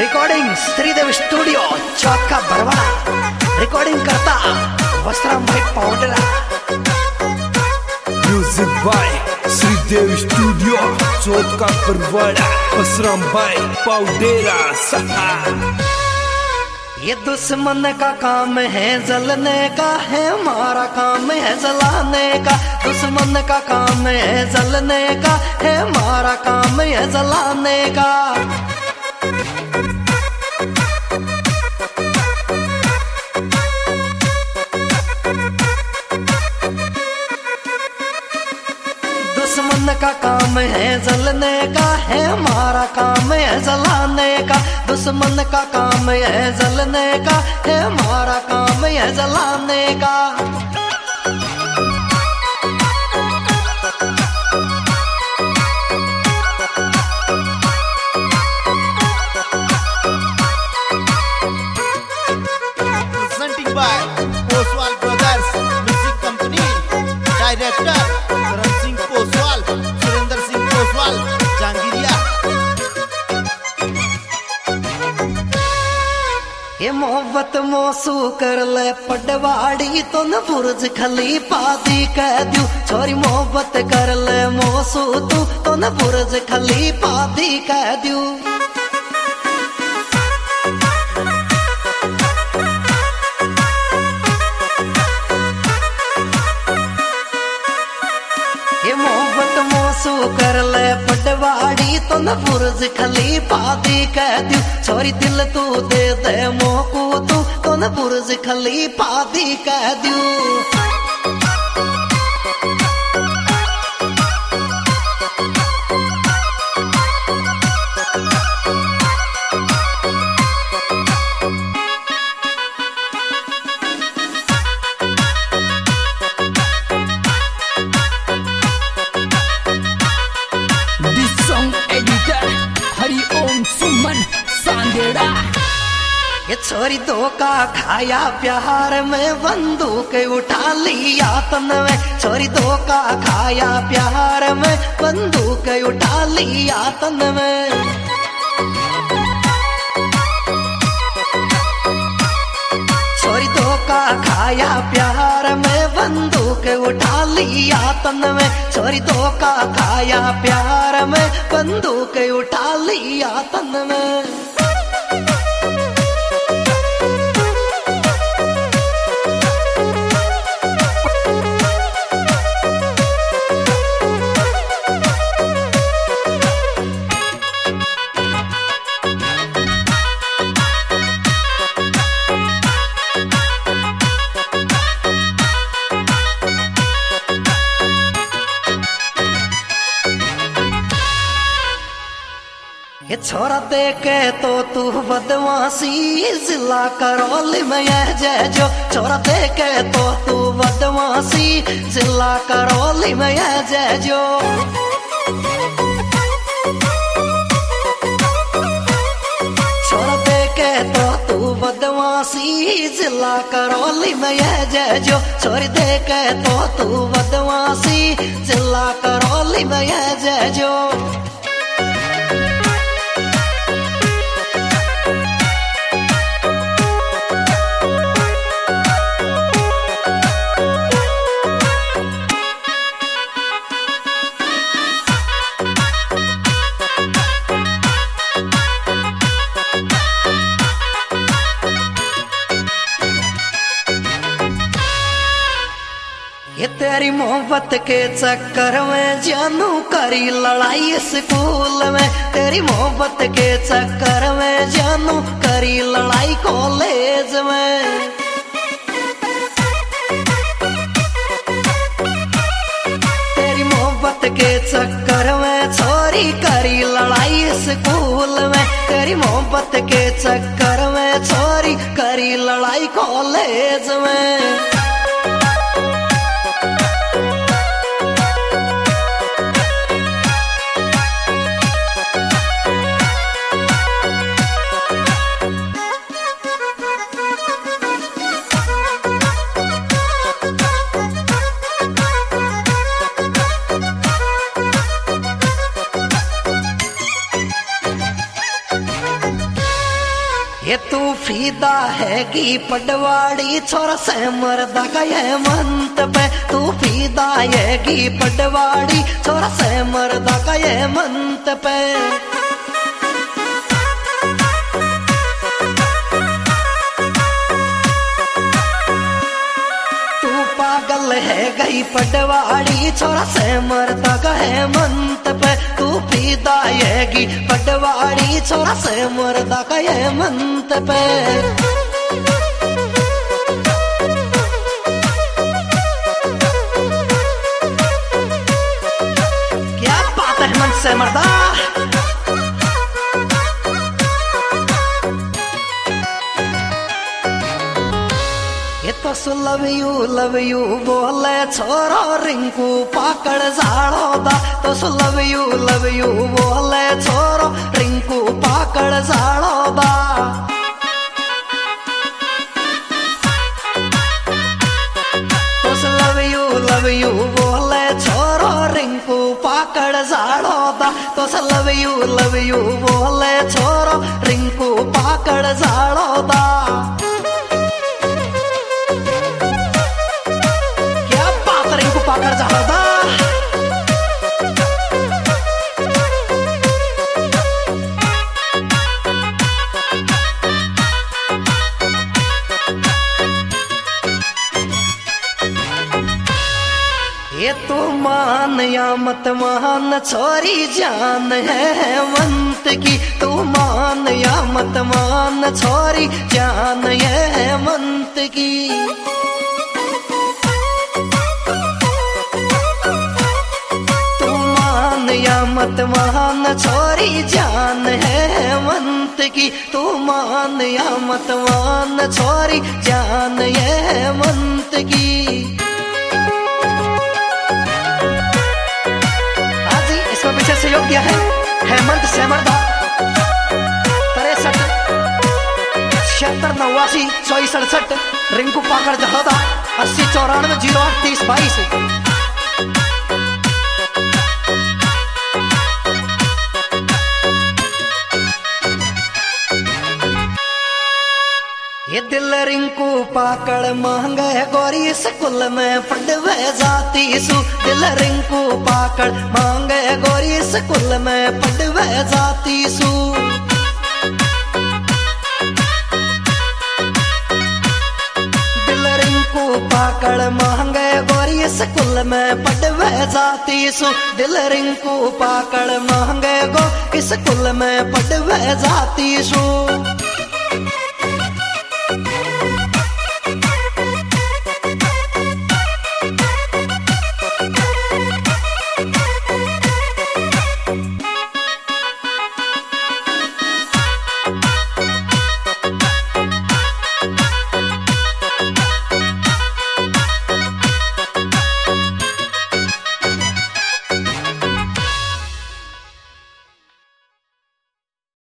Recording Shridev studio चौक का Barwara. Recording करता वस्त्राम भाई पाउडरा। म्यूजिक बाय श्रीदेव स्टूडियो चौक का बरवाड़ा। वस्त्राम भाई पाउडरा सहा। ये दुश्मन का काम है जलने का, है हमारा काम है जलाने का। दुश्मन का काम है जलने का, है हमारा काम है जलाने का। दुश्मन का काम है जलने का, है हमारा काम है जलाने का। दुश्मन का काम है जलने का, है हमारा काम है जलाने का। Presenting by Poswal Brothers Music Company, Director Karan Singh Poswal, Surinder Singh Poswal, Jangiriya। ये मोहब्बत मोसू कर ले पटवाड़ी तो न बुर्ज खलीफा दी कह दू। छोरी मोहब्बत कर ले मोसू तू तो न बुर्ज खलीफा दी कह दू। ये मोहब्बत मोसू कर ले पटवाड़ी तो न बुर्ज खलीफा दी कह दू। छोरी दिल तू दे दे मोकू तू तो न बुर्ज खलीफा दी कह दू। ये छोरी धोखा खाया प्यार में बंदूक उठा लिया तन में। छोरी धोखा खाया प्यार में बंदूक उठा लिया तन में। छोरी धोखा खाया प्यार में बंदूक उठा लिया तन में। छोरी धोखा खाया प्यार में बंदूक उठा लिया तन में। ये छोरा देखे तो तू बदमाशी जिला करौली में यह जय जो। छोरा देखे तो तू बदमाशी जिला करौली में यह जय जो। छोरा देखे तो तू बदमाशी जिला करौली में यह जय जो। छोरी देखे तो तू बदमाशी जिला करौली में यह जय जो। ये तेरी मोहब्बत के चक्कर में जानू करी लड़ाई स्कूल में। तेरी मोहब्बत के चक्कर में जानू करी लड़ाई कॉलेज में। तेरी मोहब्बत के चक्कर में छोरी करी लड़ाई स्कूल में। तेरी मोहब्बत के चक्कर में छोरी करी लड़ाई कॉलेज में। ये तू फीदा है की पटवाड़ी छोरा से मरदा गए मंत पे तू फीदा है की पटवाड़ी छोरा से मरदा गए मंत पे पागल है गई पटवाड़ी छोरा से मरदा गए मंत पे तू फीदा है की पटवाड़ी छोरा से मरदा गए मंत पे क्या बात है मन से मरदा ये तो लव यू बोले छोरो रिंकू पाकड़ झाड़ो दा तो लव यू बोले छोरो रिंकू पाकड़ झाड़ो दा तो लव यू बोले छोरो रिंकू पाकड़ झाड़ो दा तो लव यू बोले छोरो रिंकू पाकड़ झाड़ो दा पाकड़ झाड़दा ये तू मान या मत मान छोरी जान है हेमंत की तू मान या मत मान छोरी जान है हेमंत की या मत मान छोरी जान है हेमंत की तू मान या मत मान छोरी जान है हेमंत की आज इसमें विशेष सहयोग दिया है हेमंत सेमरदा 63 76 89 24 67 रिंकू पाकड़ झाड़दा 80 94 08 30 22 ये दिल रिंकू पाकड़ मांगे गोरी स्कूल में पढ़वे जाती सु दिल रिंकू पाकड़ मांगे गोरी स्कूल में पढ़वे जाती सु दिल रिंकू पाकड़ मांगे गोरी स्कूल में पढ़वे जाती सु दिल रिंकू पाकड़ मांगे गो स्कूल में पढ़वे जाती सु